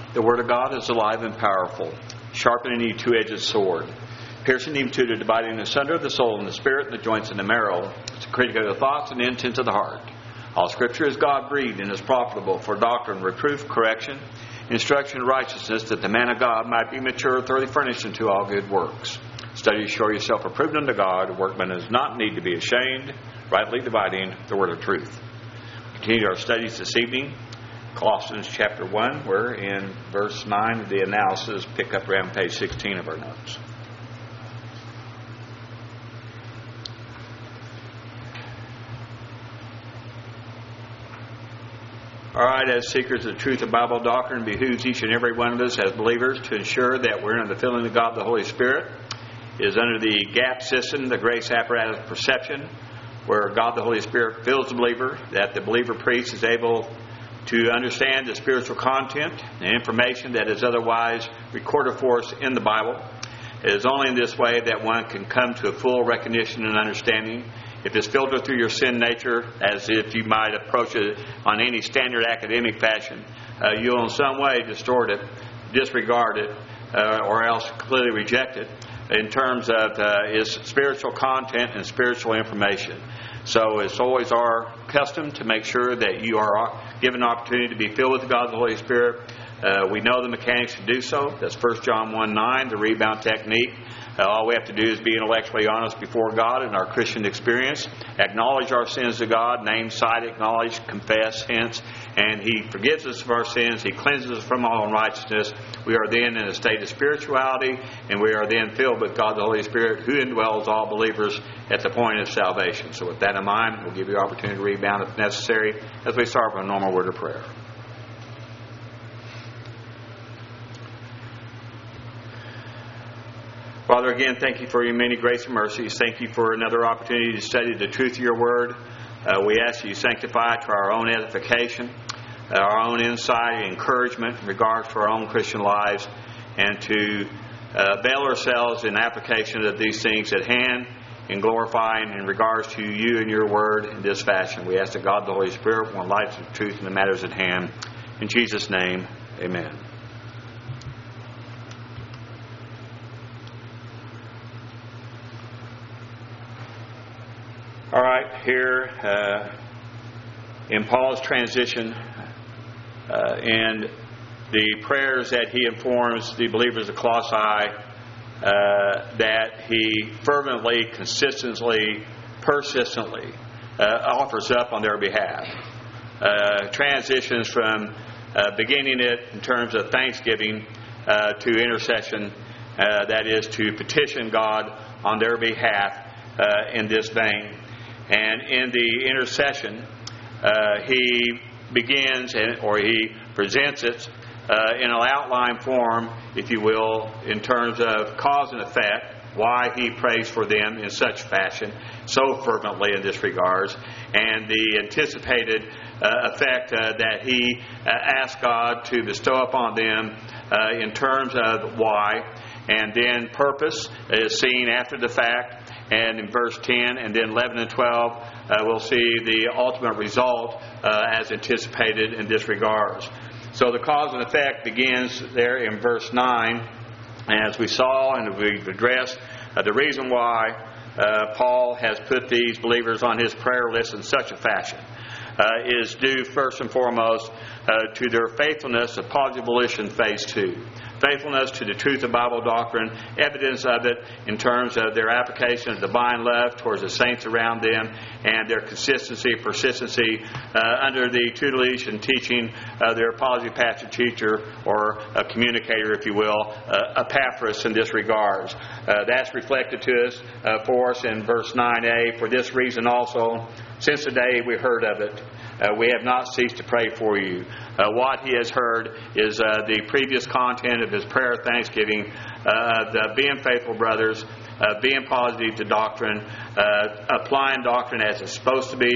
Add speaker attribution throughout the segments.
Speaker 1: The Word of God is alive and powerful, sharper than any two-edged sword, piercing even to the dividing asunder of the soul and the spirit and the joints and the marrow. It's a critic of the thoughts and the intents of the heart. All Scripture is God-breathed and is profitable for doctrine, reproof, correction, instruction in righteousness, that the man of God might be mature, thoroughly furnished unto all good works. Study to show yourself approved unto God, a workman does not need to be ashamed, rightly dividing the word of truth. We continue our studies this evening. Colossians chapter 1, we're in verse 9 of the analysis. Pick up around page 16 of our notes. All right, as seekers of the truth of Bible doctrine, it behooves each and every one of us as believers to ensure that we're under the filling of God the Holy Spirit. It is under the GAP system, the grace apparatus of perception, where God the Holy Spirit fills the believer, that the believer priest is able to understand the spiritual content and information that is otherwise recorded for us in the Bible. It is only in this way that one can come to a full recognition and understanding. If it's filtered through your sin nature, as if you might approach it on any standard academic fashion, you'll in some way distort it, disregard it, or else completely reject it in terms of its spiritual content and spiritual information. So it's always our custom to make sure that you are given an opportunity to be filled with God the Holy Spirit. We know the mechanics to do so. That's 1 John 1:9, the rebound technique. All we have to do is be intellectually honest before God in our Christian experience, acknowledge our sins to God, name, cite, acknowledge, confess, hence, and He forgives us of our sins. He cleanses us from all unrighteousness. We are then in a state of spirituality, and we are then filled with God the Holy Spirit, who indwells all believers at the point of salvation. So with that in mind, we'll give you the opportunity to rebound if necessary as we start with a normal word of prayer. Father, again, thank you for your many grace and mercies. Thank you for another opportunity to study the truth of your word. We ask you to sanctify it to our own edification, our own insight and encouragement in regards to our own Christian lives, and to avail ourselves in application of these things at hand in glorifying in regards to you and your word in this fashion. We ask that God the Holy Spirit will enlighten the truth in the matters at hand. In Jesus' name, amen. All right, here in Paul's transition and the prayers that he informs the believers of Colossae that he fervently, consistently, persistently offers up on their behalf. Transitions from beginning it in terms of thanksgiving to intercession, that is to petition God on their behalf in this vein. And in the intercession, he begins, or he presents it in an outline form, if you will, in terms of cause and effect, why he prays for them in such fashion, so fervently in this regards, and the anticipated effect that he asks God to bestow upon them in terms of why, and then purpose is seen after the fact. And in verse 10 and then 11 and 12, we'll see the ultimate result as anticipated in this regards. So the cause and effect begins there in verse 9. As we saw and we've addressed, the reason why Paul has put these believers on his prayer list in such a fashion is due first and foremost to their faithfulness of positive volition phase 2. Faithfulness to the truth of Bible doctrine, evidence of it in terms of their application of divine love towards the saints around them, and their consistency, persistency under the tutelage and teaching of their apology pastor teacher, or a communicator, if you will, Epaphras in this regards. That's reflected to us for us in verse 9a. For this reason also, since the day we heard of it, we have not ceased to pray for you. What he has heard is the previous content of his prayer of thanksgiving, the being faithful brothers, being positive to doctrine, applying doctrine as it's supposed to be,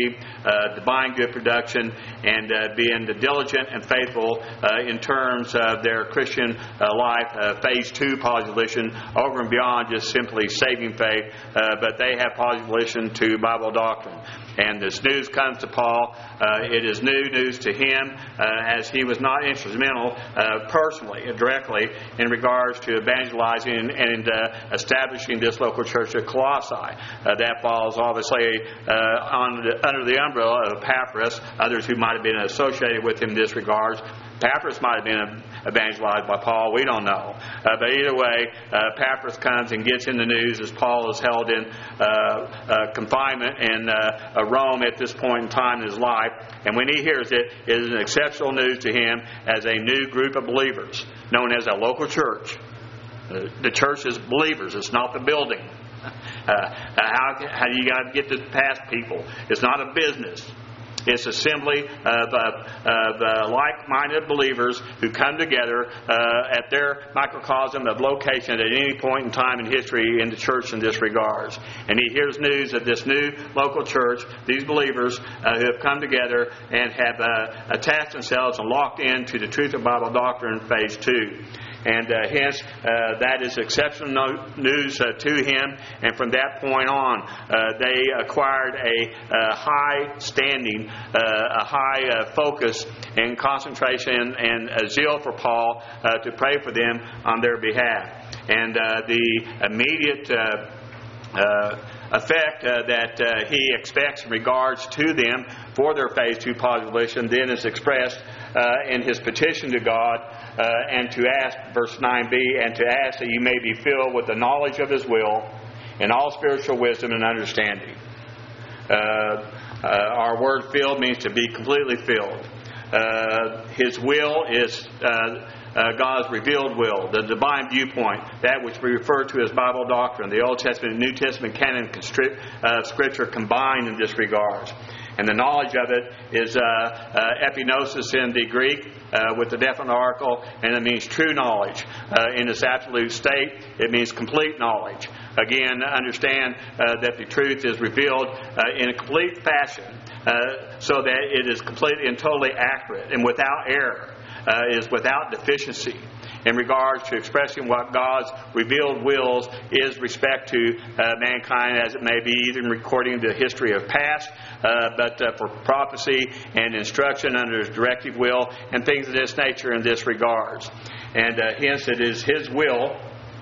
Speaker 1: divine good production, and being diligent and faithful in terms of their Christian life. Phase 2 positive volition, over and beyond just simply saving faith, but they have positive volition to Bible doctrine. And this news comes to Paul. It is new news to him, as he was not instrumental personally, directly, in regards to evangelizing and establishing this local church at Colossae. That falls obviously under the umbrella of Epaphras, others who might have been associated with him in this regard. Epaphras might have been evangelized by Paul. We don't know. But either way, Epaphras comes and gets in the news as Paul is held in confinement in Rome at this point in time in his life. And when he hears it, it is an exceptional news to him as a new group of believers, known as a local church. The church is believers. It's not the building. How do you got to get this past people? It's not a business. It's assembly of like-minded believers who come together at their microcosm of location at any point in time in history in the church in this regards. And he hears news of this new local church, these believers who have come together and have attached themselves and locked into the truth of Bible doctrine, phase 2. And hence, that is exceptional news to him. And from that point on, they acquired a high standing, a high focus and concentration and a zeal for Paul to pray for them on their behalf. And the immediate effect that he expects in regards to them for their phase 2 positive volition then is expressed in his petition to God, and to ask, verse 9b, and to ask that you may be filled with the knowledge of His will and all spiritual wisdom and understanding. Our word filled means to be completely filled. His will is God's revealed will, the divine viewpoint, that which we refer to as Bible doctrine, the Old Testament and New Testament canon Scripture combined in this regard. And the knowledge of it is epignosis in the Greek with the definite article, and it means true knowledge. In its absolute state, it means complete knowledge. Again, understand that the truth is revealed in a complete fashion so that it is completely and totally accurate and without error, is without deficiency in regards to expressing what God's revealed wills is respect to mankind, as it may be, even recording the history of past, but for prophecy and instruction under His directive will and things of this nature in this regards. And hence it is His will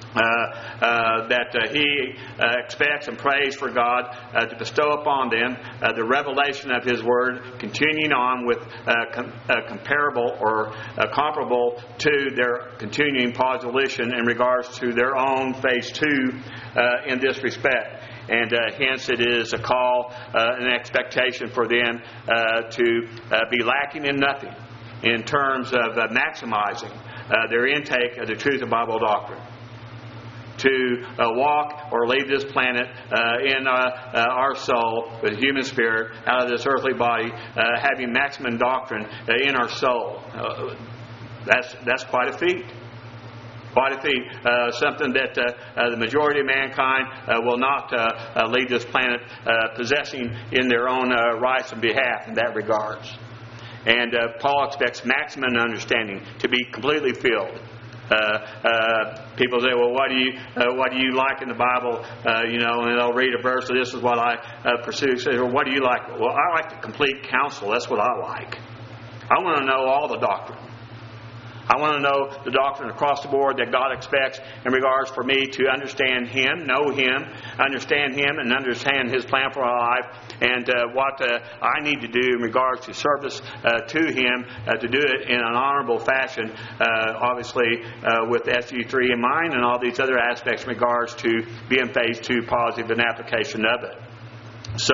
Speaker 1: that he expects and prays for God to bestow upon them the revelation of His Word, continuing on with comparable or comparable to their continuing positive volition in regards to their own phase 2 in this respect. And hence it is a call, an expectation for them to be lacking in nothing in terms of maximizing their intake of the truth of Bible doctrine. To walk or leave this planet in our soul with human spirit out of this earthly body, having maximum doctrine in our soul. That's quite a feat. Quite a feat. Something that the majority of mankind will not leave this planet possessing in their own rights and behalf in that regards. And Paul expects maximum understanding to be completely filled. People say, well, what do you like in the Bible? And they'll read a verse, so this is what I pursue. Say, well, what do you like? Well, I like the complete counsel. That's what I like. I want to know all the doctrine. I want to know the doctrine across the board that God expects in regards for me to understand Him, know Him, understand Him, and understand His plan for our life, and what I need to do in regards to service to Him, to do it in an honorable fashion, obviously with SG3 in mind and all these other aspects in regards to being phase 2 positive and application of it. So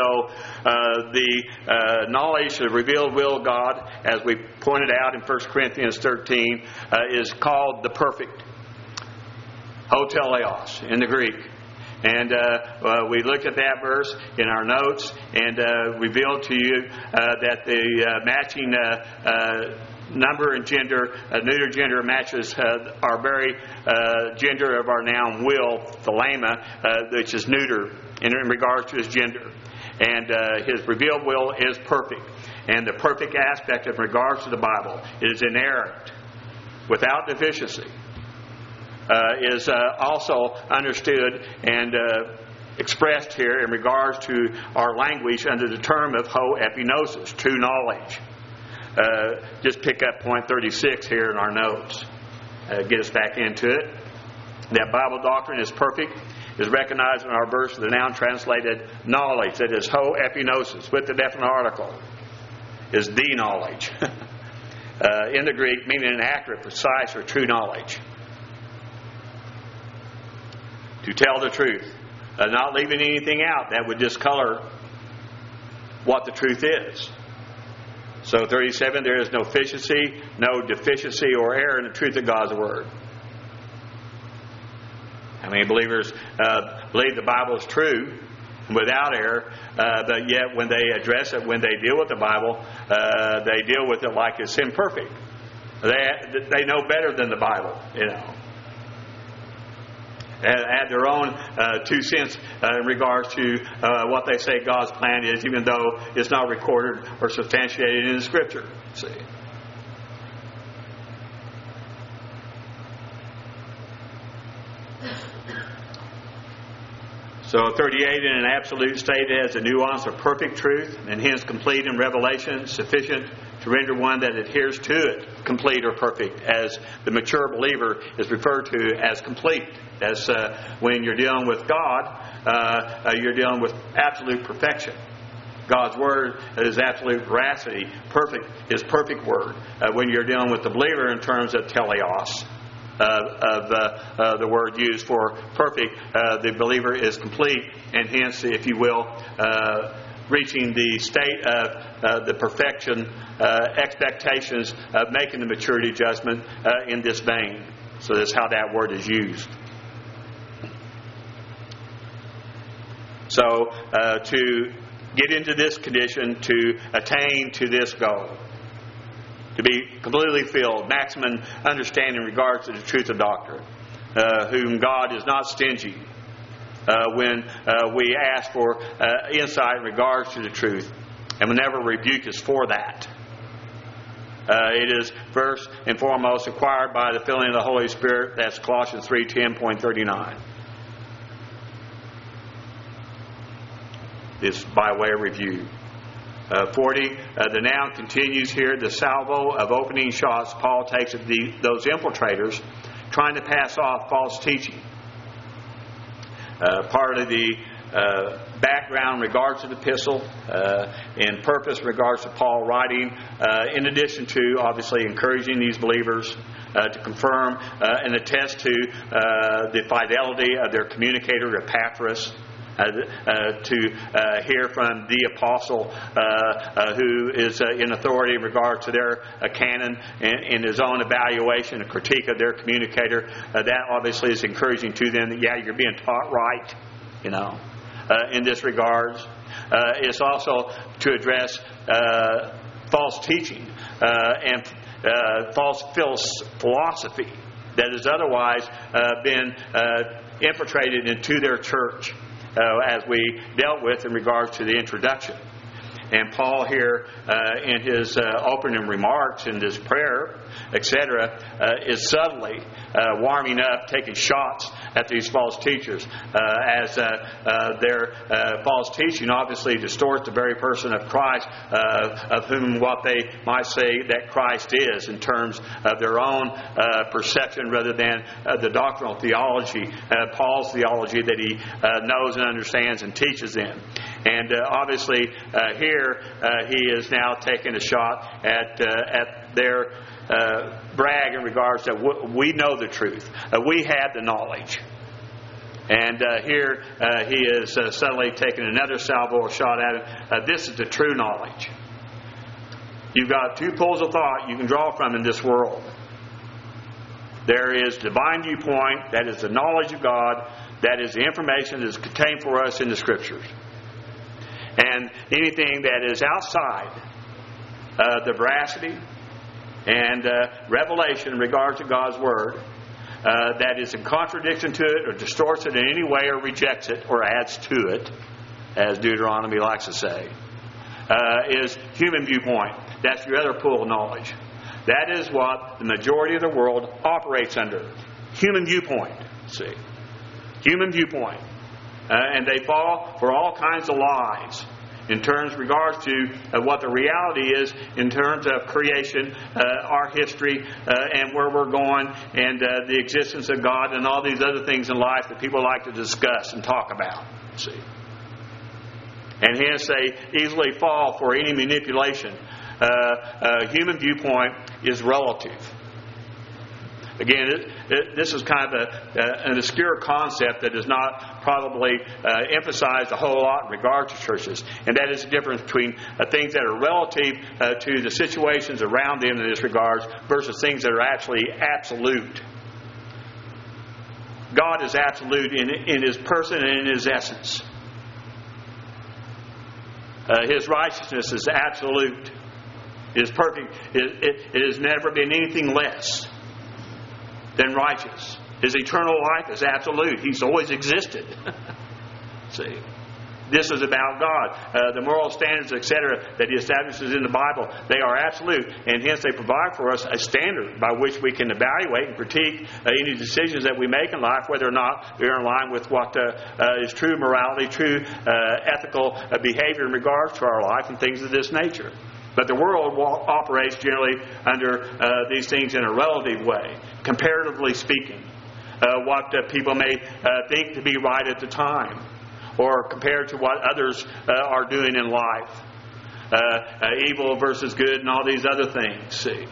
Speaker 1: the knowledge of the revealed will of God, as we pointed out in 1 Corinthians 13, is called the perfect. Hoteleos in the Greek. And we looked at that verse in our notes and revealed to you that the matching number and gender, neuter gender matches our very gender of our noun will, thelema, which is neuter in regards to his gender. And His revealed will is perfect. And the perfect aspect in regards to the Bible is inerrant, without deficiency, is also understood and expressed here in regards to our language under the term of ho epinosis, true knowledge. Just pick up point 36 here in our notes. Get us back into it. That Bible doctrine is perfect is recognized in our verse of the noun translated knowledge. That is ho epinosis with the definite article. Is the knowledge. In the Greek, meaning an accurate, precise, or true knowledge. To tell the truth. Not leaving anything out that would discolor what the truth is. So 37, there is no deficiency or error in the truth of God's Word. How many believers believe the Bible is true without error, but yet when they address it, when they deal with the Bible, they deal with it like it's imperfect. They know better than the Bible, you know. Add their own 2 cents in regards to what they say God's plan is, even though it's not recorded or substantiated in the Scripture. See. So 38 in an absolute state has a nuance of perfect truth, and hence complete in revelation, sufficient to render one that adheres to it complete or perfect, as the mature believer is referred to as complete. As when you're dealing with God, you're dealing with absolute perfection. God's Word is absolute veracity. Perfect is perfect Word. When you're dealing with the believer in terms of teleos, of the word used for perfect, the believer is complete, and hence, if you will, reaching the state of the perfection expectations of making the maturity judgment in this vein. So that's how that word is used. So to get into this condition, to attain to this goal, to be completely filled, maximum understanding in regards to the truth of doctrine, whom God is not stingy when we ask for insight in regards to the truth, and will never rebuke us for that. It is first and foremost acquired by the filling of the Holy Spirit. That's Colossians 3:10.39. This by way of review. 40, the noun continues here. The salvo of opening shots Paul takes at those infiltrators trying to pass off false teaching. Part of the background in regards to the epistle, in purpose in regards to Paul writing, in addition to obviously encouraging these believers to confirm and attest to the fidelity of their communicator Epaphras, to hear from the apostle who is in authority in regard to their canon and in his own evaluation and critique of their communicator. That obviously is encouraging to them that, yeah, you're being taught right, you know, in this regards. It's also to address false teaching and false philosophy that has otherwise been infiltrated into their church. As we dealt with in regards to the introduction. And Paul here, in his opening remarks, in his prayer, etc., is subtly warming up, taking shots at these false teachers, as their false teaching obviously distorts the very person of Christ, of whom what they might say that Christ is, in terms of their own perception rather than the doctrinal theology, Paul's theology that he knows and understands and teaches in. And obviously here he is now taking a shot at their brag in regards to we know the truth. We have the knowledge. And here he is suddenly taking another salvo or shot at it. This is the true knowledge. You've got two pools of thought you can draw from in this world. There is divine viewpoint, that is the knowledge of God, that is the information that is contained for us in the Scriptures. And anything that is outside the veracity and revelation in regard to God's Word, that is in contradiction to it or distorts it in any way or rejects it or adds to it, as Deuteronomy likes to say, is human viewpoint. That's your other pool of knowledge. That is what the majority of the world operates under. Human viewpoint. See? Human viewpoint. And they fall for all kinds of lies in regards to what the reality is in terms of creation, our history, and where we're going, and the existence of God, and all these other things in life that people like to discuss and talk about. See? And hence they easily fall for any manipulation. Human viewpoint is relative. Again, this is kind of an obscure concept that is not probably emphasized a whole lot in regard to churches. And that is the difference between things that are relative to the situations around them in this regard versus things that are actually absolute. God is absolute in His person and in His essence. His righteousness is absolute. It is perfect. It has never been anything less than righteous. His eternal life is absolute. He's always existed. See? This is about God. The moral standards, etc., that He establishes in the Bible, they are absolute. And hence they provide for us a standard by which we can evaluate and critique any decisions that we make in life, whether or not they're in line with what is true morality, true ethical behavior in regards to our life and things of this nature. But the world operates generally under these things in a relative way, comparatively speaking. What people may think to be right at the time, or compared to what others are doing in life. Evil versus good and all these other things. See?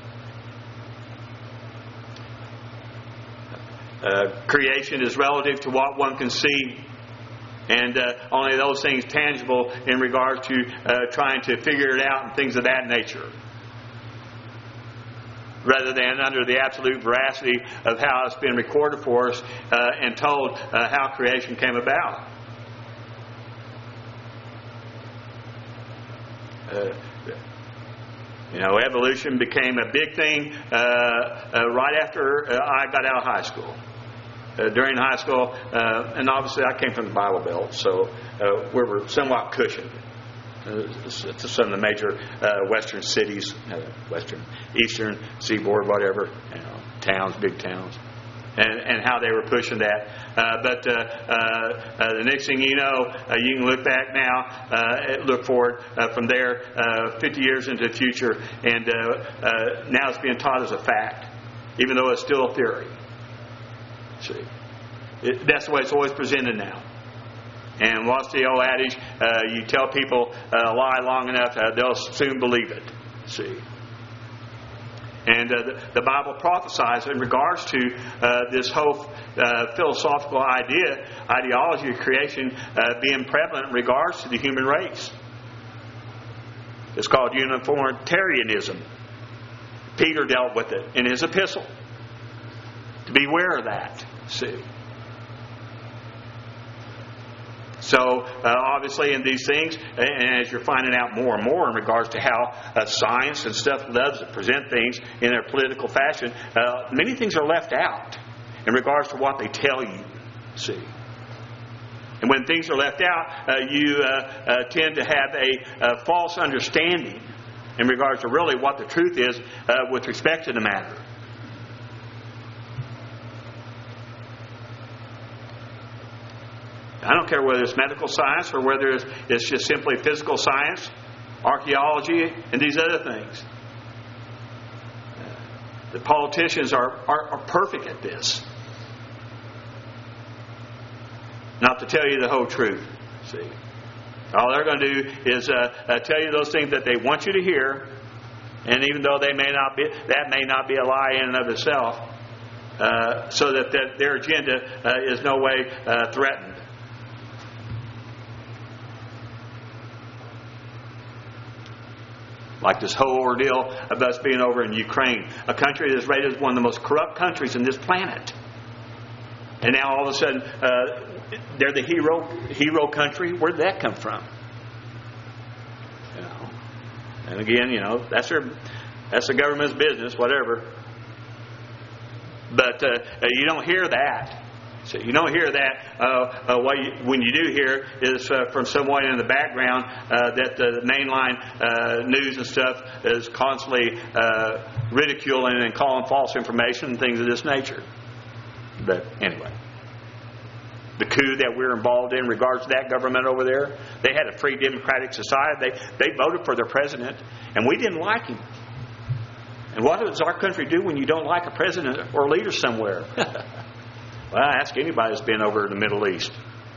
Speaker 1: Creation is relative to what one can see. And only those things tangible in regards to trying to figure it out and things of that nature. Rather than under the absolute veracity of how it's been recorded for us and told how creation came about. Evolution became a big thing right after I got out of high school. During high school, and obviously I came from the Bible Belt, so we were somewhat cushioned. Some of the major western cities, eastern seaboard, whatever, towns, big towns, and how they were pushing that. But the next thing you know, you can look back now, look forward from there 50 years into the future, and now it's being taught as a fact, even though it's still a theory. See, that's the way it's always presented now. And what's the old adage? You tell people a lie long enough, they'll soon believe it. See. And the Bible prophesies in regards to this whole philosophical ideology of creation being prevalent in regards to the human race. It's called uniformitarianism. Peter dealt with it in his epistle. To beware of that. See. So, obviously in these things, and as you're finding out more and more in regards to how science and stuff loves to present things in their political fashion, many things are left out in regards to what they tell you. See. And when things are left out, you tend to have a false understanding in regards to really what the truth is with respect to the matter. I don't care whether it's medical science or whether it's just simply physical science, archaeology, and these other things. The politicians are perfect at this. Not to tell you the whole truth. See, all they're going to do is tell you those things that they want you to hear, and even though that may not be a lie in and of itself, so that their agenda is no way threatened. Like this whole ordeal of us being over in Ukraine, a country that is rated as one of the most corrupt countries on this planet. And now all of a sudden, they're the hero country. Where did that come from? And again, that's the government's business, whatever. But you don't hear that. So you don't hear that. When you do hear is from someone in the background that the mainline news and stuff is constantly ridiculing and calling false information and things of this nature. But anyway, the coup that we're involved in regards to that government over there, they had a free democratic society. They voted for their president, and we didn't like him. And what does our country do when you don't like a president or a leader somewhere? Well, ask anybody that's been over in the Middle East.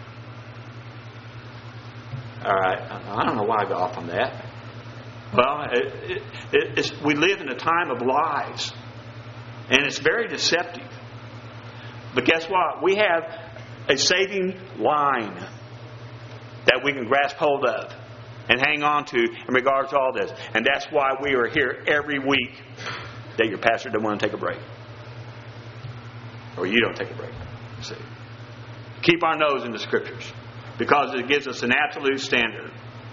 Speaker 1: All right, I don't know why I got off on that. Well, we live in a time of lies, and it's very deceptive. But guess what? We have a saving line that we can grasp hold of and hang on to in regards to all this. And that's why we are here every week, that your pastor doesn't want to take a break. Or you don't take a break. See, keep our nose in the Scriptures, because it gives us an absolute standard.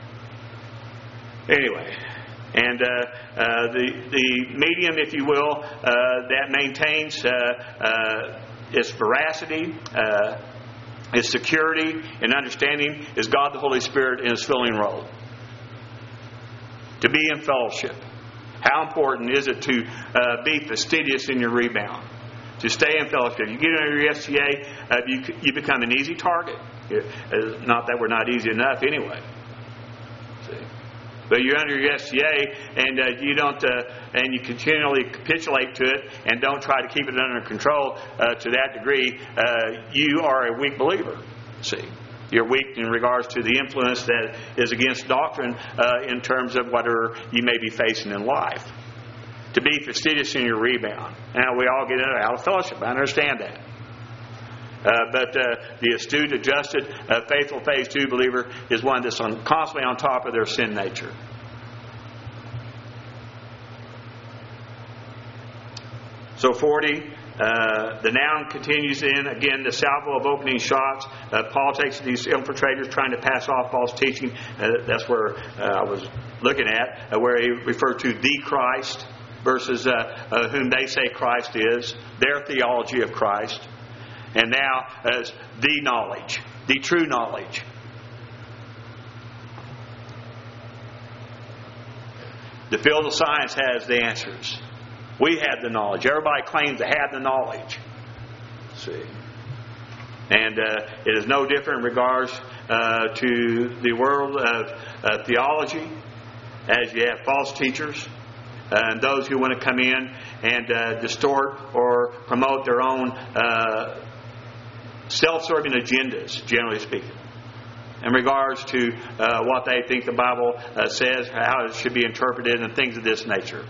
Speaker 1: Anyway, and the medium, if you will, that maintains its veracity, its security and understanding is God the Holy Spirit in His filling role. To be in fellowship. How important is it to be fastidious in your rebound? To stay in fellowship. You get under your FCA, you become an easy target. Not that we're not easy enough anyway. See? But you're under your FCA and you don't, and you continually capitulate to it and don't try to keep it under control to that degree. You are a weak believer. See, you're weak in regards to the influence that is against doctrine in terms of whatever you may be facing in life. To be fastidious in your rebound. Now, we all get out of fellowship. I understand that. But the astute, adjusted, faithful phase 2 believer is one that's constantly on top of their sin nature. So 40, the noun continues in, again, the salvo of opening shots. Paul takes these infiltrators trying to pass off false teaching. That's where I was looking at, where he referred to the Christ versus whom they say Christ is, their theology of Christ. And now as the knowledge, the true knowledge. The field of science has the answers. We have the knowledge. Everybody claims to have the knowledge. See, and it is no different in regards to the world of theology, as you have false teachers and those who want to come in and distort or promote their own self-serving agendas, generally speaking, in regards to what they think the Bible says, how it should be interpreted, and things of this nature.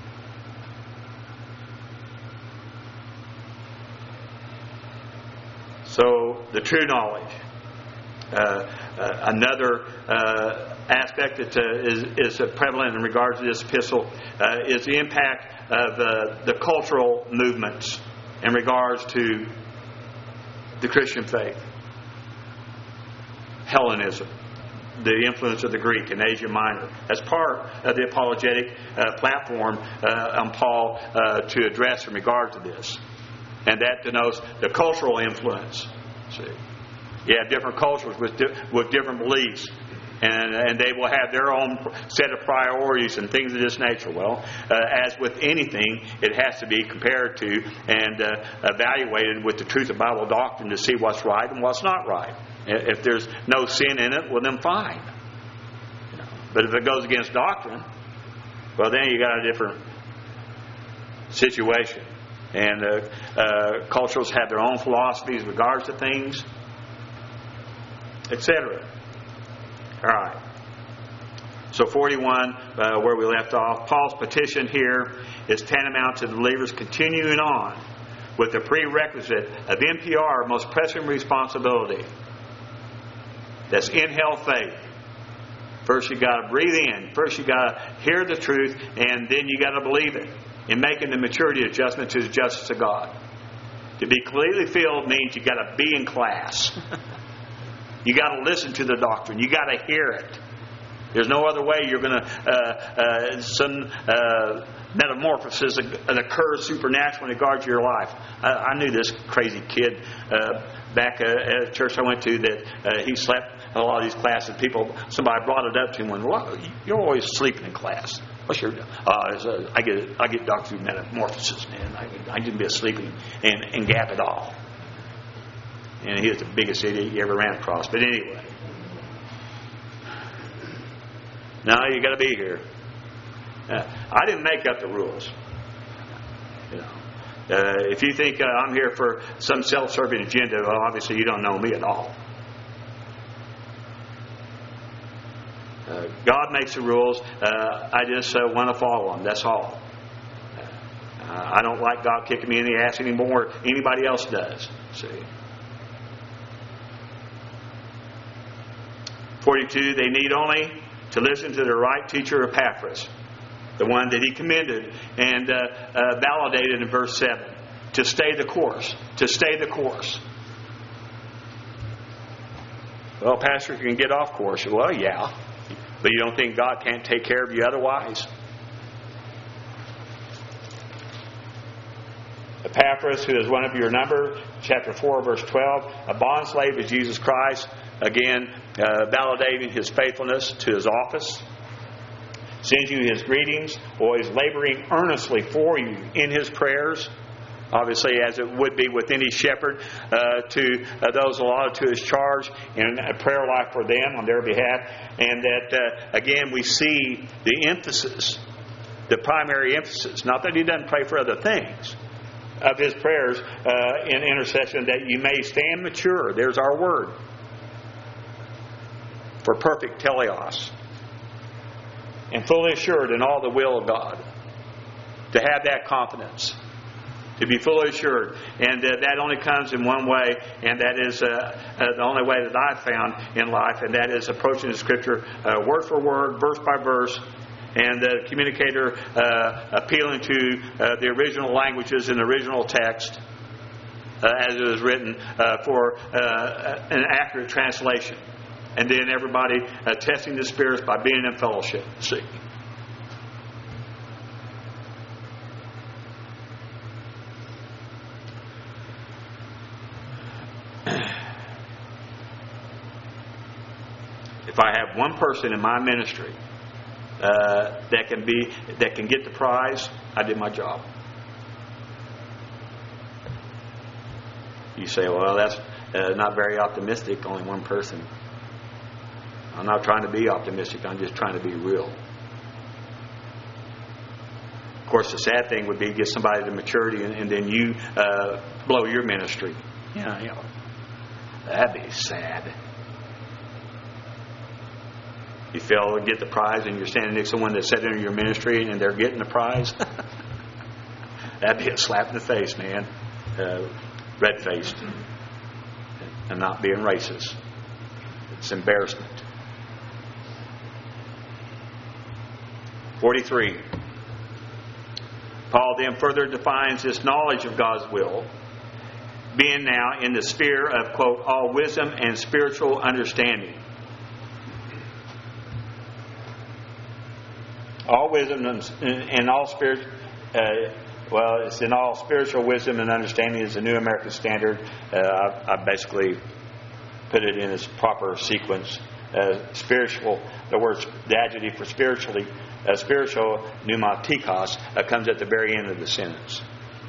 Speaker 1: So, the true knowledge. Another aspect that is prevalent in regards to this epistle is the impact of the cultural movements in regards to the Christian faith. Hellenism, the influence of the Greek in Asia Minor, as part of the apologetic platform on Paul to address in regard to this. And that denotes the cultural influence. See, you have different cultures with different beliefs, and they will have their own set of priorities and things of this nature. Well, as with anything, it has to be compared to and evaluated with the truth of Bible doctrine to see what's right and what's not right. If there's no sin in it, well, then fine. But if it goes against doctrine, well, then you got a different situation. And cultures have their own philosophies in regards to things, etc. All right. So 41, where we left off, Paul's petition here is tantamount to the believers continuing on with the prerequisite of NPR, most pressing responsibility. That's in-hell faith. First you got to breathe in. First you got to hear the truth, and then you got to believe it. In making the maturity adjustment to the justice of God. To be completely filled means you got to be in class. You got to listen to the doctrine. You got to hear it. There's no other way you're going to some metamorphosis that occurs supernatural in regard to your life. I knew this crazy kid back at a church I went to that he slept a lot of these classes. Somebody brought it up to him and went, well, you're always sleeping in class. What's your? I get doctor metamorphosis, man. I can be asleep and gap it all. And he was the biggest idiot you ever ran across. But anyway, now you got to be here. I didn't make up the rules. If you think I'm here for some self-serving agenda, well, obviously you don't know me at all. God makes the rules. I just want to follow them. That's all. I don't like God kicking me in the ass any more than anybody else does. See. 42, they need only to listen to the right teacher, Epaphras, the one that he commended and validated in verse 7. To stay the course. To stay the course. Well, Pastor, you can get off course. Well, yeah. But you don't think God can't take care of you otherwise? Epaphras, who is one of your number, chapter 4, verse 12, a bondslave of Jesus Christ, again, validating his faithfulness to his office. Sends you his greetings, always laboring earnestly for you in his prayers. Obviously, as it would be with any shepherd, to those allotted to his charge, and a prayer life for them on their behalf. And that, again, we see the emphasis, the primary emphasis, not that he doesn't pray for other things, of his prayers in intercession, that you may stand mature. There's our word. For perfect teleos. And fully assured in all the will of God. To have that confidence. To be fully assured. And that only comes in one way. And that is the only way that I've found in life. And that is approaching the Scripture word for word, verse by verse. And the communicator appealing to the original languages in the original text. As it is written for an accurate translation. And then everybody testing the spirits by being in fellowship. See. If I have one person in my ministry that can get the prize, I did my job. You say, well, that's not very optimistic. Only one person. I'm not trying to be optimistic. I'm just trying to be real. Of course, the sad thing would be to get somebody to maturity and then you blow your ministry. Yeah, that'd be sad. You fail to get the prize and you're standing next to someone that sat in your ministry and they're getting the prize. That'd be a slap in the face, man. Red-faced. And not being racist. It's embarrassment. 43. Paul then further defines this knowledge of God's will, being now in the sphere of, quote, all wisdom and spiritual understanding. All wisdom and all spirit, it's in all spiritual wisdom and understanding is the New American Standard. I basically put it in its proper sequence. Spiritual, the adjective for spiritual, pneumatikos, comes at the very end of the sentence.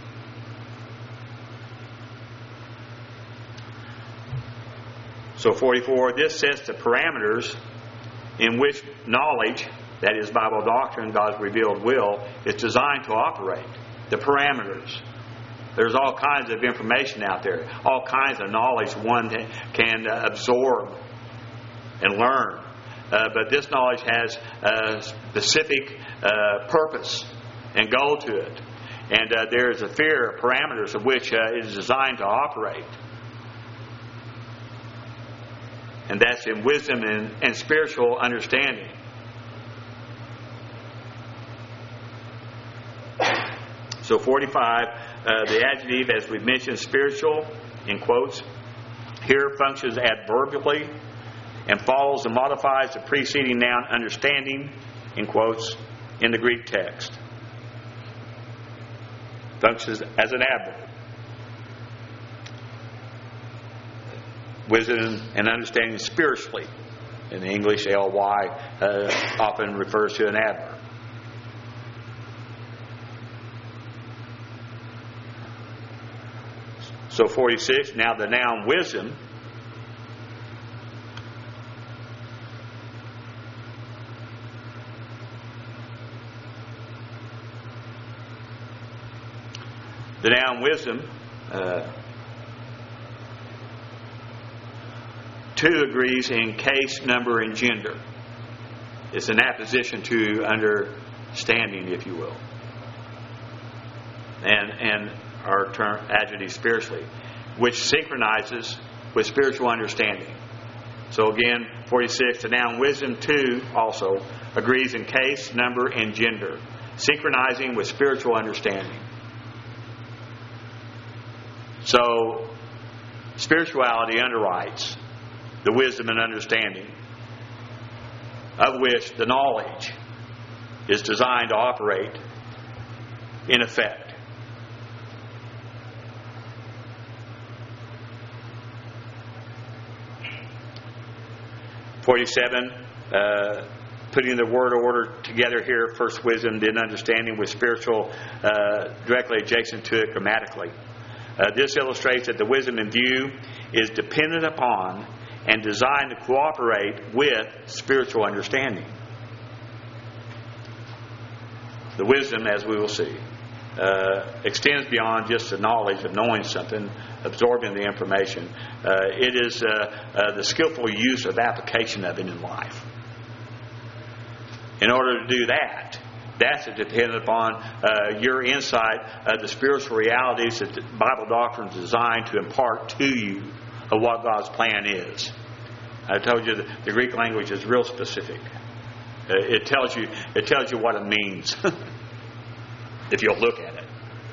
Speaker 1: So 44, this sets the parameters in which knowledge, that is Bible doctrine, God's revealed will, is designed to operate. The parameters. There's all kinds of information out there. All kinds of knowledge one can absorb and learn. But this knowledge has a specific purpose and goal to it. And there is a sphere of parameters of which it is designed to operate. And that's in wisdom and spiritual understanding. So 45, the adjective, as we've mentioned, spiritual, in quotes, here functions adverbially and follows and modifies the preceding noun understanding, in quotes, in the Greek text. Functions as an adverb. wisdom and understanding spiritually. In the English, L-Y often refers to an adverb. So 46, now the noun wisdom two agrees in case, number, and gender. It's an apposition to understanding, if you will. And our term adjective spiritually, which synchronizes with spiritual understanding. So again, 46, the noun wisdom too also agrees in case, number, and gender, synchronizing with spiritual understanding. So spirituality underwrites the wisdom and understanding, of which the knowledge is designed to operate in effect. Putting the word order together here, first wisdom, then understanding, with spiritual directly adjacent to it grammatically. This illustrates that the wisdom in view is dependent upon and designed to cooperate with spiritual understanding. The wisdom, as we will see, extends beyond just the knowledge of knowing something, absorbing the information. It is the skillful use of application of it in life. In order to do that, that's dependent upon your insight of the spiritual realities that the Bible doctrine is designed to impart to you of what God's plan is. I told you the Greek language is real specific. It tells you what it means if you'll look at it.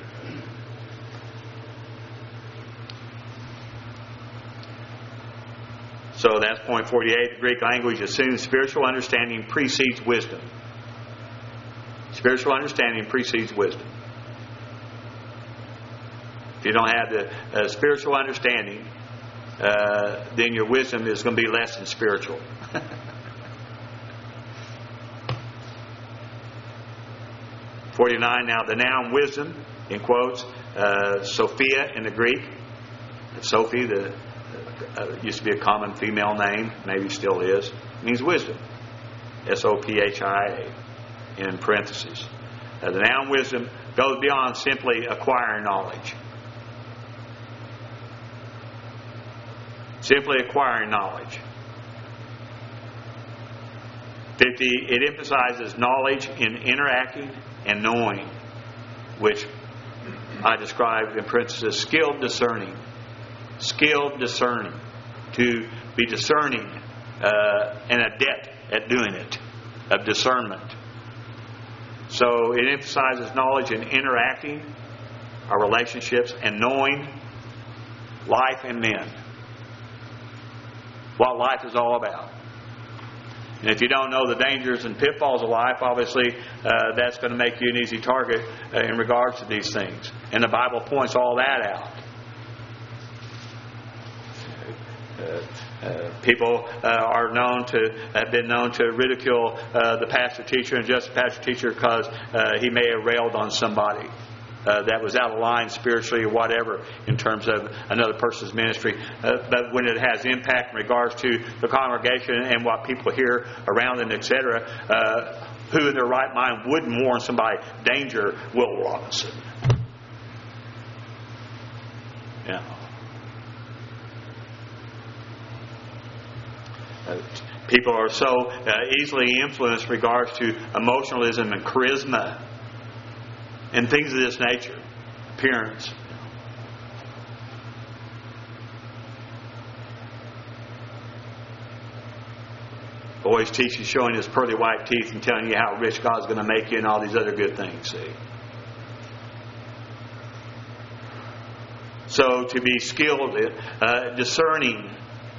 Speaker 1: So that's point 48. The Greek language assumes spiritual understanding precedes wisdom. Spiritual understanding precedes wisdom. If you don't have the spiritual understanding, then your wisdom is going to be less than spiritual. Now the noun wisdom, in quotes, Sophia in the Greek. Sophie, used to be a common female name, maybe still is, means wisdom. Sophia in parentheses. The noun wisdom goes beyond simply acquiring knowledge. Simply acquiring knowledge. 50, it emphasizes knowledge in interacting and knowing, which I described in parentheses, skilled discerning. Skilled discerning. To be discerning and adept at doing it, of discernment. So it emphasizes knowledge in interacting, our relationships, and knowing life and men. What life is all about. And if you don't know the dangers and pitfalls of life, obviously that's going to make you an easy target in regards to these things. And the Bible points all that out. People have been known to ridicule the pastor teacher and just the pastor teacher because he may have railed on somebody that was out of line spiritually or whatever in terms of another person's ministry. But when it has impact in regards to the congregation and what people hear around them, etc., who in their right mind wouldn't warn somebody, danger, Will Robinson? Yeah. People are so easily influenced in regards to emotionalism and charisma and things of this nature, appearance. Always teaching, showing his pearly white teeth and telling you how rich God's going to make you and all these other good things. See. So to be skilled, discerning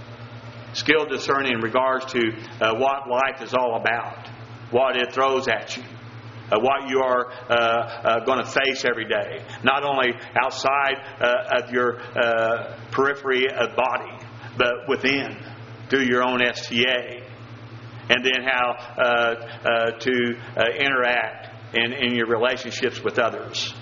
Speaker 1: in regards to what life is all about, what it throws at you, what you are going to face every day, not only outside of your periphery of body, but within, through your own STA. And then how to interact in your relationships with others.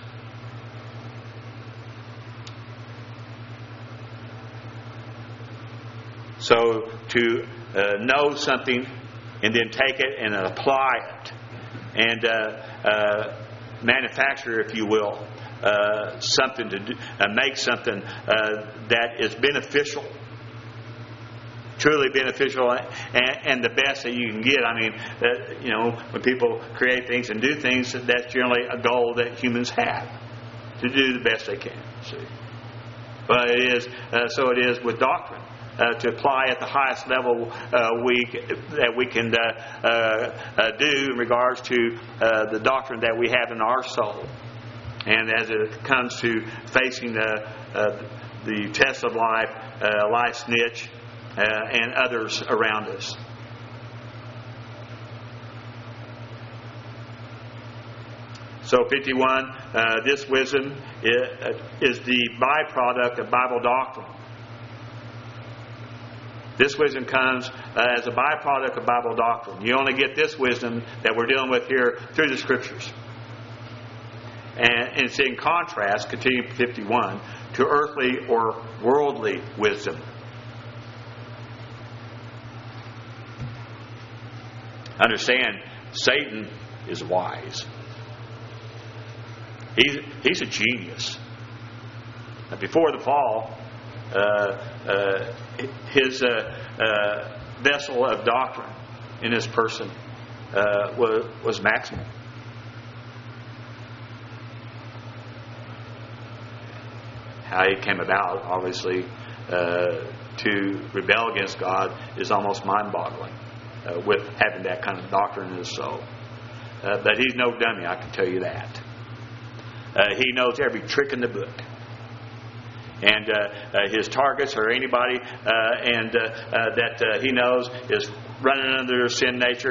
Speaker 1: So to know something and then take it and apply it and manufacture, if you will, something to do, make something that is beneficial, truly beneficial, and the best that you can get. I mean, when people create things and do things, that's generally a goal that humans have, to do the best they can. See, but it is so. It is with doctrine. To apply at the highest level that we can do in regards to the doctrine that we have in our soul, and as it comes to facing the test of life, life's niche, and others around us. So 51, this wisdom is the byproduct of Bible doctrine. This wisdom comes as a byproduct of Bible doctrine. You only get this wisdom that we're dealing with here through the Scriptures. And it's in contrast, continuing 51, to earthly or worldly wisdom. Understand, Satan is wise. He's a genius. Before the fall, his vessel of doctrine in his person was maximum. How he came about, obviously, to rebel against God is almost mind-boggling with having that kind of doctrine in his soul. But he's no dummy, I can tell you that. He knows every trick in the book. And his targets are anybody that he knows is running under their sin nature,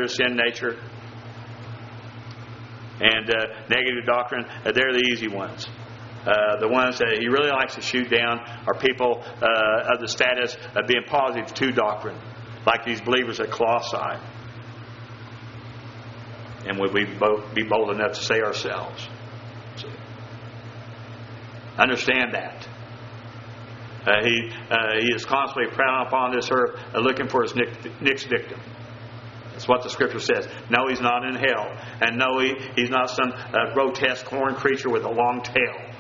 Speaker 1: And negative doctrine, they're the easy ones. The ones that he really likes to shoot down are people of the status of being positive to doctrine, like these believers at Colossae. And would we be bold enough to say ourselves? See? Understand that. He is constantly prowling upon this earth looking for his next victim. That's what the Scripture says. No, he's not in hell. And no, he's not some grotesque horned creature with a long tail.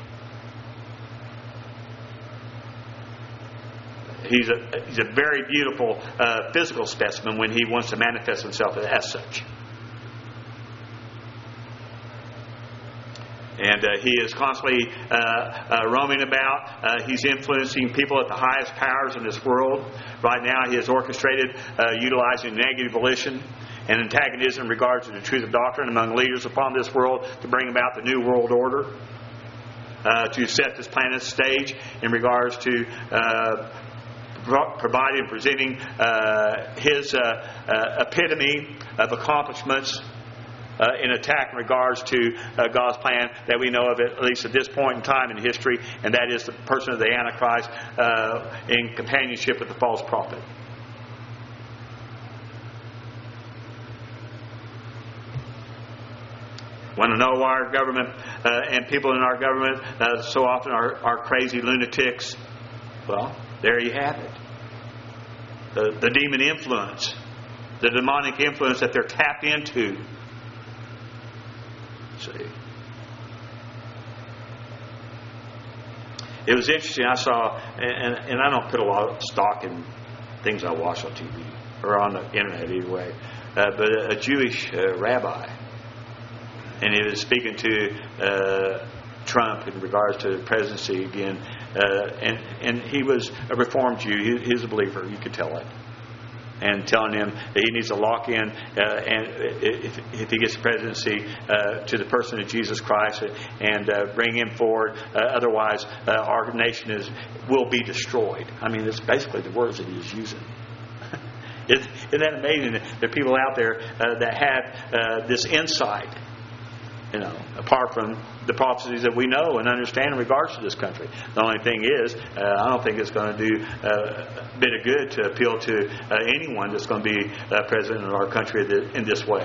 Speaker 1: He's a very beautiful physical specimen when he wants to manifest himself as such. And he is constantly roaming about. He's influencing people at the highest powers in this world. Right now he has orchestrated utilizing negative volition and antagonism in regards to the truth of doctrine among leaders upon this world to bring about the New World Order. To set this planet's stage in regards to providing and presenting his epitome of accomplishments in attack in regards to God's plan that we know of, at least at this point in time in history, and that is the person of the Antichrist in companionship with the false prophet. Want to know why our government and people in our government so often are crazy lunatics? Well, there you have it. The demon influence, the demonic influence that they're tapped into. See, it was interesting. I saw, and I don't put a lot of stock in things I watch on TV or on the internet either way, but a Jewish rabbi, and he was speaking to Trump in regards to the presidency again, and he was a Reformed Jew. He was a believer. You could tell it. And telling him that he needs to lock in, and if he gets the presidency, to the person of Jesus Christ and bring him forward. Otherwise, our nation will be destroyed. I mean, it's basically the words that he is using. Isn't that amazing? There are people out there that have this insight apart from the prophecies that we know and understand in regards to this country. The only thing is, I don't think it's going to do a bit of good to appeal to anyone that's going to be president of our country in this way.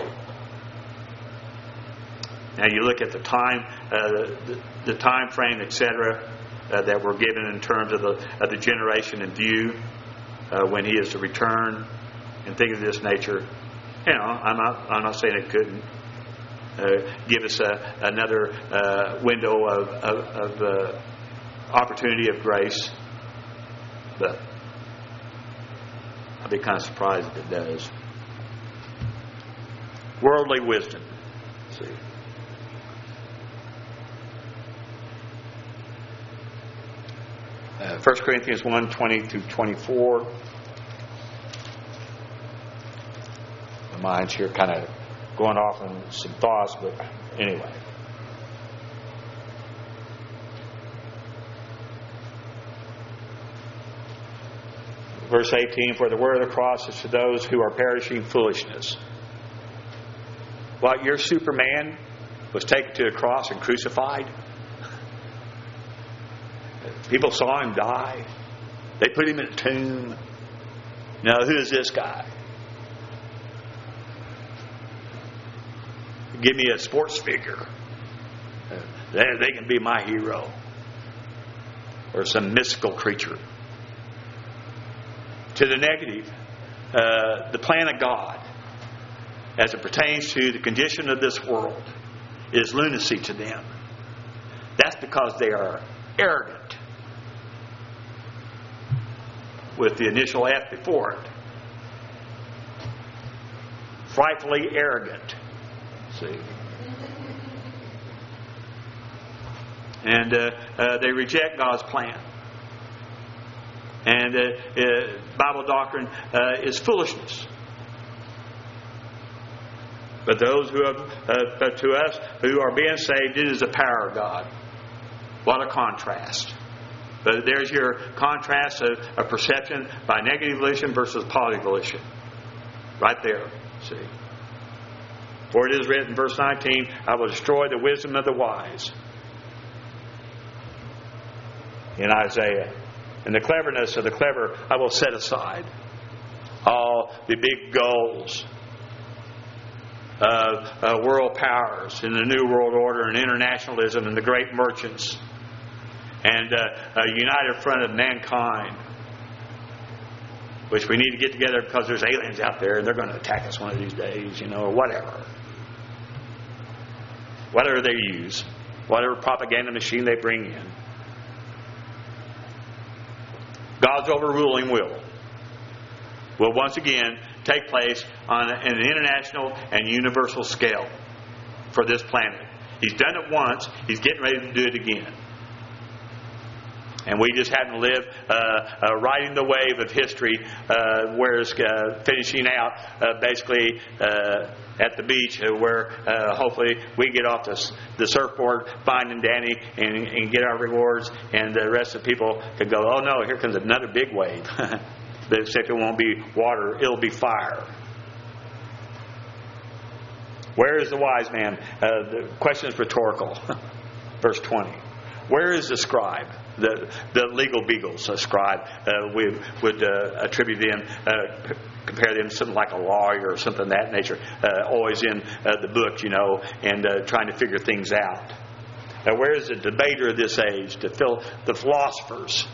Speaker 1: Now you look at the time, the time frame, etc., that we're given in terms of the generation in view when he is to return, and things of this nature. I'm not saying it couldn't give us another window of opportunity of grace, but I'd be kind of surprised if it does. Worldly wisdom. Let's see. 1 Corinthians 1:20-24. My mind's here kind of going off on some thoughts, but anyway. Verse 18, for the word of the cross is to those who are perishing foolishness. What, your Superman was taken to the cross and crucified? People saw him die. They put him in a tomb. Now, who is this guy? Give me a sports figure. They can be my hero. Or some mystical creature. To the negative, the plan of God, as it pertains to the condition of this world, is lunacy to them. That's because they are arrogant. With the initial F before it. Frightfully arrogant. See? And they reject God's plan. And Bible doctrine is foolishness. But those who have, to us who are being saved, it is the power of God. What a contrast. But there's your contrast of perception by negative volition versus positive volition. Right there. See? For it is written, verse 19, I will destroy the wisdom of the wise. In Isaiah. And the cleverness of the clever I will set aside. All the big goals of world powers in the New World Order and internationalism and the great merchants. And a united front of mankind, which we need to get together because there's aliens out there and they're going to attack us one of these days, or whatever. Whatever they use, whatever propaganda machine they bring in. God's overruling will once again take place on an international and universal scale for this planet. He's done it once, He's getting ready to do it again. And we just happen to live riding the wave of history, where it's finishing out basically at the beach, where hopefully we get off the surfboard, finding Danny, and get our rewards, and the rest of the people can go, oh no, here comes another big wave. But except it won't be water, it'll be fire. Where is the wise man? The question is rhetorical. Verse 20. Where is the scribe? The legal beagles, a scribe, we would attribute them, compare them to something like a lawyer or something of that nature, always in the book, and trying to figure things out. Where is the debater of this age, the philosophers,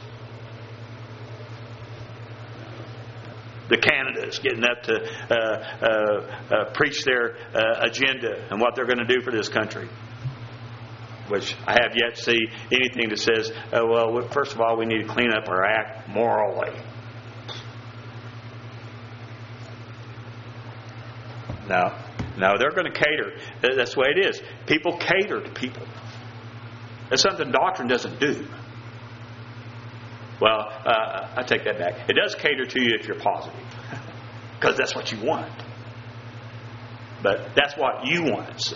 Speaker 1: the candidates getting up to preach their agenda and what they're going to do for this country? Which I have yet to see anything that says, well, first of all, we need to clean up our act morally. No, they're going to cater. That's the way it is. People cater to people. That's something doctrine doesn't do. Well, I take that back. It does cater to you if you're positive. Because that's what you want. But that's what you want to see.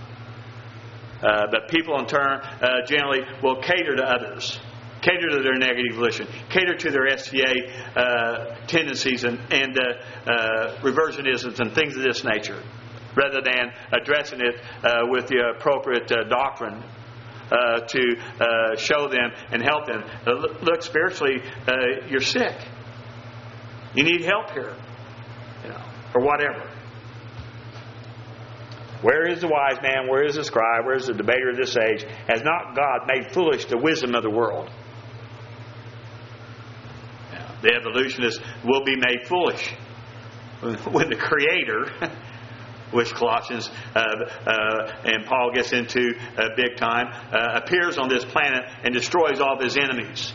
Speaker 1: But people in turn generally will cater to others, cater to their negative volition, cater to their STA tendencies and reversionisms and things of this nature. rather than addressing it with the appropriate doctrine to show them and help them. Look, spiritually, you're sick. You need help here, or whatever. Where is the wise man? Where is the scribe? Where is the debater of this age? Has not God made foolish the wisdom of the world? The evolutionists will be made foolish when the Creator, which Colossians and Paul gets into big time, appears on this planet and destroys all of his enemies.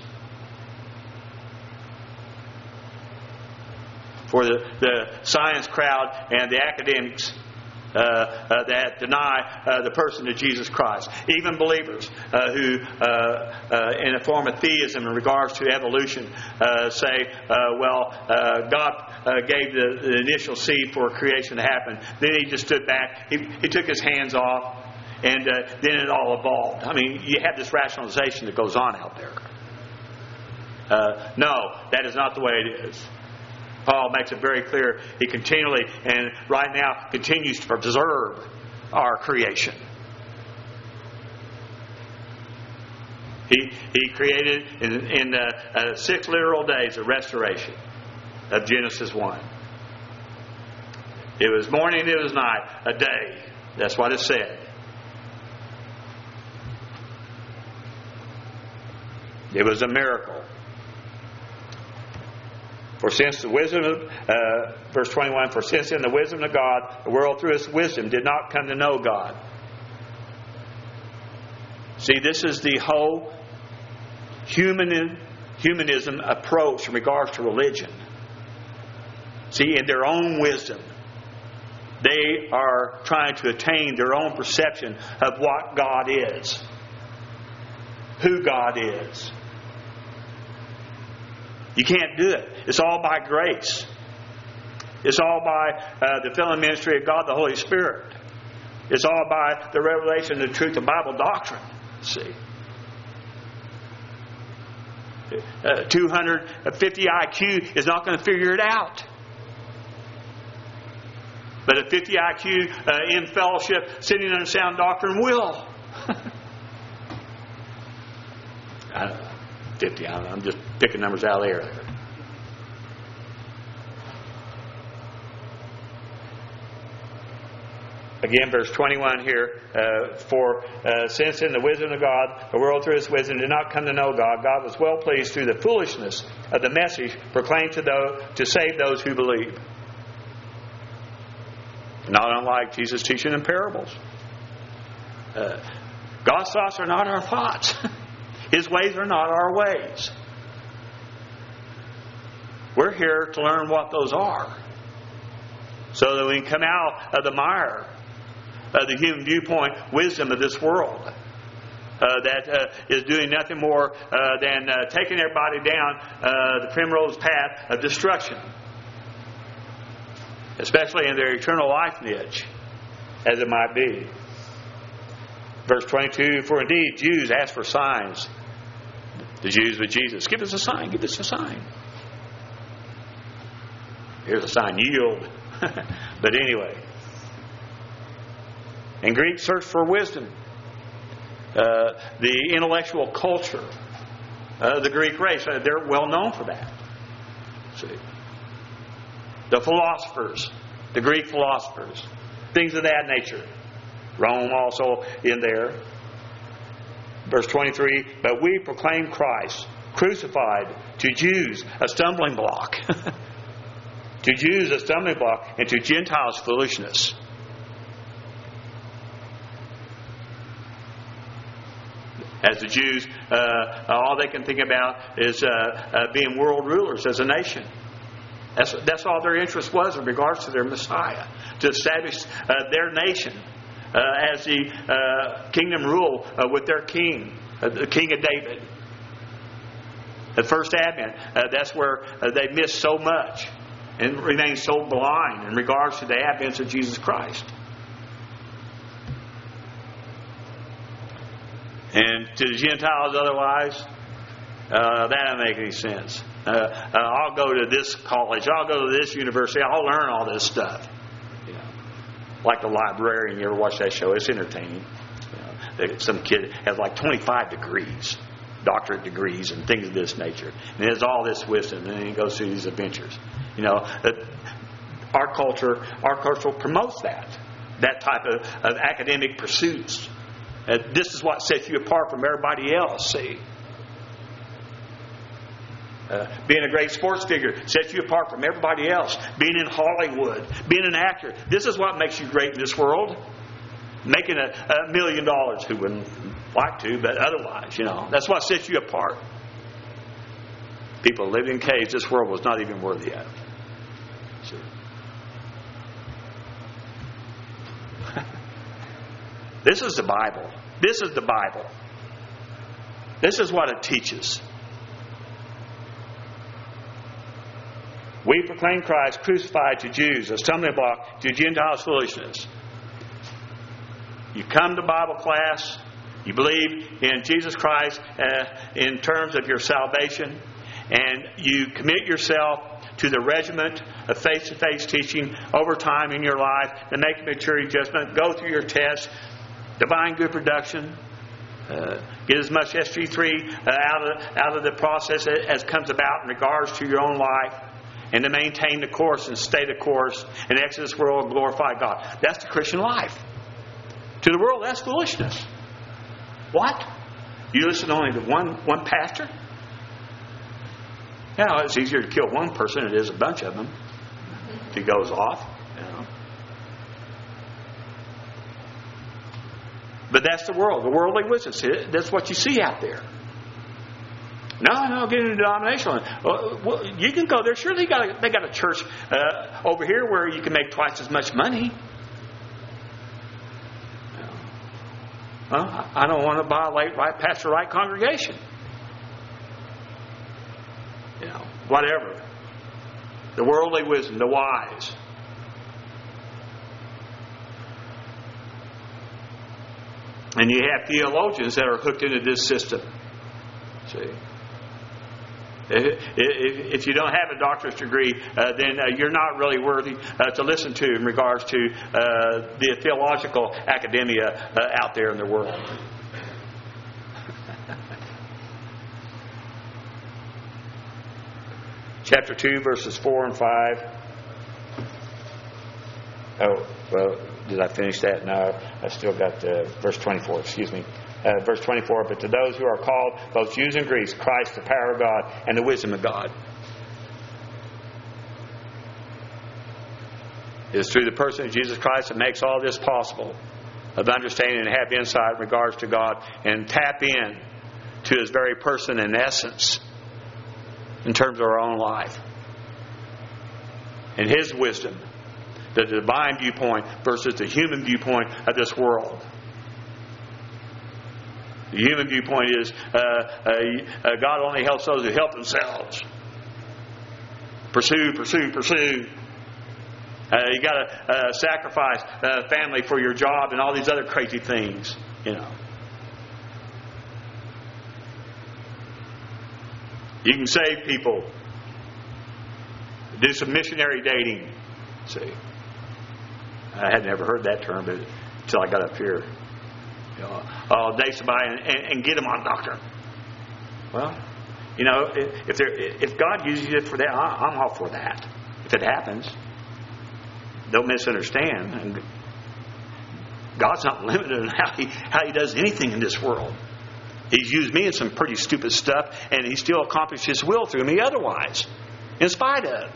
Speaker 1: For the science crowd and the academics that deny the person of Jesus Christ. Even believers who, in a form of theism in regards to evolution, say, God gave the initial seed for creation to happen. Then He just stood back. He took His hands off, and then it all evolved. I mean, you have this rationalization that goes on out there. No, that is not the way it is. Paul makes it very clear. He continually and right now continues to preserve our creation. He created in 6 literal days of restoration of Genesis 1. It was morning, it was night, a day. That's what it said. It was a miracle. For since the wisdom of, verse 21, for since in the wisdom of God, the world through its wisdom did not come to know God. See, this is the whole humanism approach in regards to religion. See, in their own wisdom, they are trying to attain their own perception of what God is, who God is. You can't do it. It's all by grace. It's all by the filling ministry of God, the Holy Spirit. It's all by the revelation of the truth of Bible doctrine. See, 250 IQ is not going to figure it out. But a 50 IQ in fellowship, sitting under sound doctrine will. I don't know. 50, I don't know. I'm just picking numbers out of the air there. Again, verse 21 here. For since in the wisdom of God, the world through its wisdom did not come to know God, God was well pleased through the foolishness of the message proclaimed to save those who believe. Not unlike Jesus' teaching in parables. God's thoughts are not our thoughts. His ways are not our ways. We're here to learn what those are, so that we can come out of the mire of the human viewpoint wisdom of this world that is doing nothing more than taking everybody down the primrose path of destruction, especially in their eternal life niche, as it might be. Verse 22, for indeed Jews ask for signs. The Jews with Jesus, give us a sign, give us a sign. Here's a sign, yield. But anyway. And Greeks search for wisdom. The intellectual culture, the Greek race, they're well known for that. See? The philosophers, the Greek philosophers, things of that nature. Rome also in there. Verse 23, but we proclaim Christ crucified, to Jews a stumbling block. To Jews a stumbling block, and to Gentiles foolishness. As the Jews, all they can think about is being world rulers as a nation. That's all their interest was in regards to their Messiah, to establish their nation as the kingdom rule with their king, the King of David. At first advent, that's where they missed so much and remained so blind in regards to the advent of Jesus Christ. And to the Gentiles otherwise, that doesn't make any sense. I'll go to this college, I'll go to this university, I'll learn all this stuff. Like The Librarian. You ever watch that show? It's entertaining. Some kid has like 25 degrees, doctorate degrees, and things of this nature. And has all this wisdom, and then he goes through these adventures. Our culture promotes that type of academic pursuits. This is what sets you apart from everybody else. See. Being a great sports figure sets you apart from everybody else. Being in Hollywood, being an actor, this is what makes you great in this world. Making $1 million, who wouldn't like to, but otherwise, that's what sets you apart. People living in caves, this world was not even worthy of. See? This is the Bible. This is the Bible. This is what it teaches. We proclaim Christ crucified to Jews, a stumbling block, to Gentiles foolishness. You come to Bible class, you believe in Jesus Christ in terms of your salvation, and you commit yourself to the regiment of face-to-face teaching over time in your life, to make a maturity judgment, go through your tests, divine good production, get as much SG3 out of the process as comes about in regards to your own life, and to maintain the course and stay the course and exit this world and glorify God. That's the Christian life. To the world, that's foolishness. What? You listen only to one pastor? It's easier to kill one person than it is a bunch of them if he goes off. But that's the world. The worldly wisdom. That's what you see out there. No, get into denominational. Well, you can go there. Sure, they got a church over here where you can make twice as much money. I don't want to violate right pastor, right congregation. Whatever. The worldly wisdom, the wise. And you have theologians that are hooked into this system. See? If you don't have a doctorate degree, then you're not really worthy to listen to in regards to the theological academia out there in the world. Chapter 2, verses 4 and 5. Oh, well, did I finish that? No, I still got verse 24. Excuse me. Verse 24, but to those who are called, both Jews and Greeks, Christ, the power of God, and the wisdom of God. It is through the person of Jesus Christ that makes all this possible, of understanding and have insight in regards to God, and tap in to His very person and essence in terms of our own life. And His wisdom, the divine viewpoint versus the human viewpoint of this world. The human viewpoint is God only helps those who help themselves. Pursue. You got to sacrifice family for your job and all these other crazy things. You can save people. Do some missionary dating. See, I had never heard that term until I got up here. Date somebody and get them on doctrine. Well, if God uses it for that, I'm all for that. If it happens, don't misunderstand. And God's not limited in how He does anything in this world. He's used me in some pretty stupid stuff, and He still accomplished His will through me otherwise, in spite of.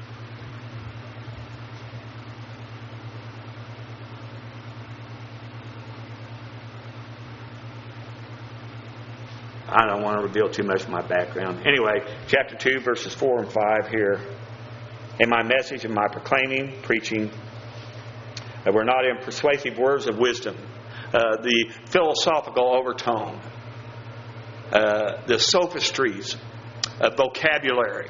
Speaker 1: I don't want to reveal too much of my background. Anyway, chapter 2, verses 4 and 5 here. In my message and my proclaiming, preaching, we're not in persuasive words of wisdom, the philosophical overtone, the sophistries of vocabulary.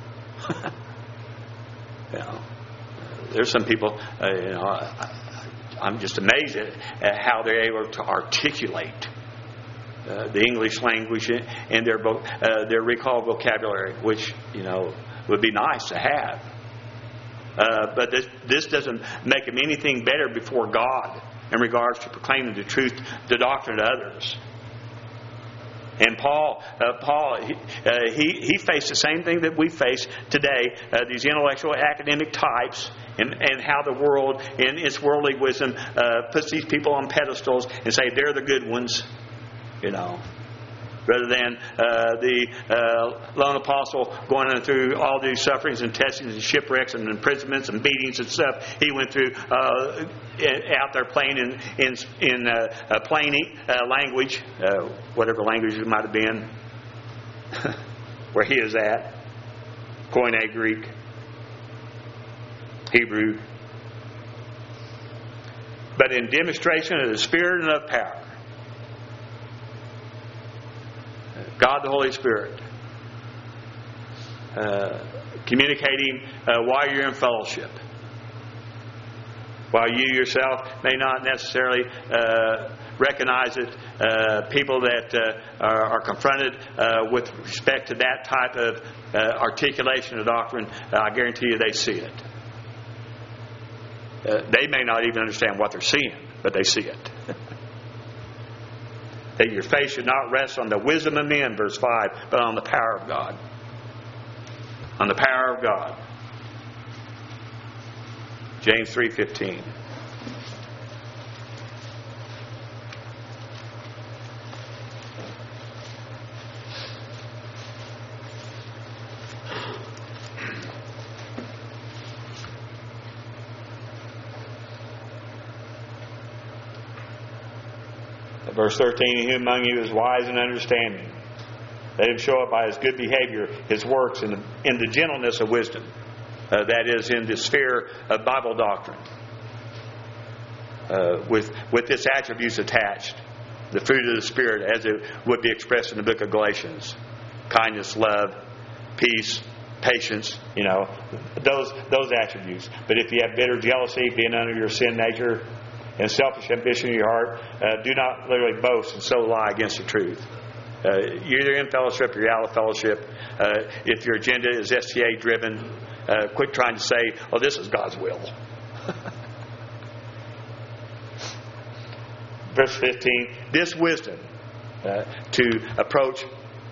Speaker 1: There's some people, I'm just amazed at how they're able to articulate the English language and their recall vocabulary, which would be nice to have. But this doesn't make him anything better before God in regards to proclaiming the truth, the doctrine to others. And Paul, he faced the same thing that we face today, these intellectual academic types, and how the world, in its worldly wisdom, puts these people on pedestals and say they're the good ones, rather than the lone apostle going through all these sufferings and testings and shipwrecks and imprisonments and beatings and stuff. He went through out there playing in plain language, whatever language it might have been, where he is at, Koine Greek, Hebrew. But in demonstration of the Spirit and of power, God the Holy Spirit, communicating while you're in fellowship, while you yourself may not necessarily recognize it. People that are confronted with respect to that type of articulation of doctrine, I guarantee you they see it. They may not even understand what they're seeing, but they see it. That your faith should not rest on the wisdom of men, verse 5, but on the power of God. On the power of God. James 3:15. Verse 13, who among you is wise and understanding? Let him show it by his good behavior, his works, in the gentleness of wisdom. That is, in the sphere of Bible doctrine. With its attributes attached. The fruit of the Spirit, as it would be expressed in the book of Galatians. Kindness, love, peace, patience, those attributes. But if you have bitter jealousy, being under your sin nature, and selfish ambition in your heart, do not literally boast and so lie against the truth. You're either in fellowship or you're out of fellowship. If your agenda is STA driven, quit trying to say, oh, this is God's will. Verse 15, this wisdom to approach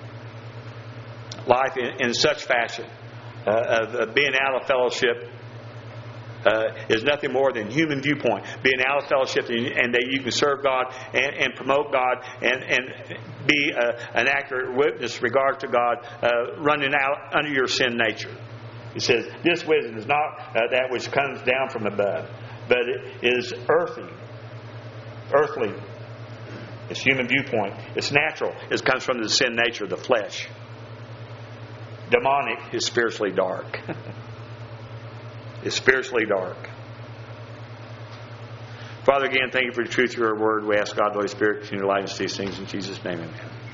Speaker 1: life in such fashion of being out of fellowship is nothing more than human viewpoint. Being out of fellowship and that you can serve God and promote God and be an accurate witness regard to God, running out under your sin nature. He says, this wisdom is not that which comes down from above, but it is earthly. It's human viewpoint. It's natural. It comes from the sin nature of the flesh. Demonic is spiritually dark. Is spiritually dark. Father, again, thank you for the truth of your word. We ask God, the Holy Spirit, continue to light us these things in Jesus' name. Amen.